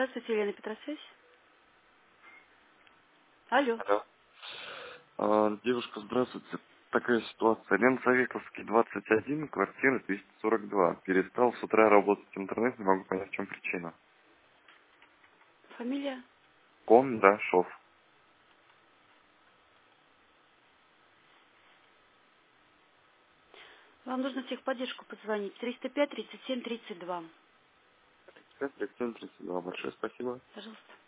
Здравствуйте, Елена Петросвязь. Алло. Алло. Девушка, здравствуйте. Такая ситуация. Ленсоветовский, 21, квартира 242. Перестал с утра работать интернет, не могу понять, в чем причина. Фамилия? Кондашов. Вам нужно в техподдержку позвонить. 305-37-32. 3732. Большое спасибо. Пожалуйста.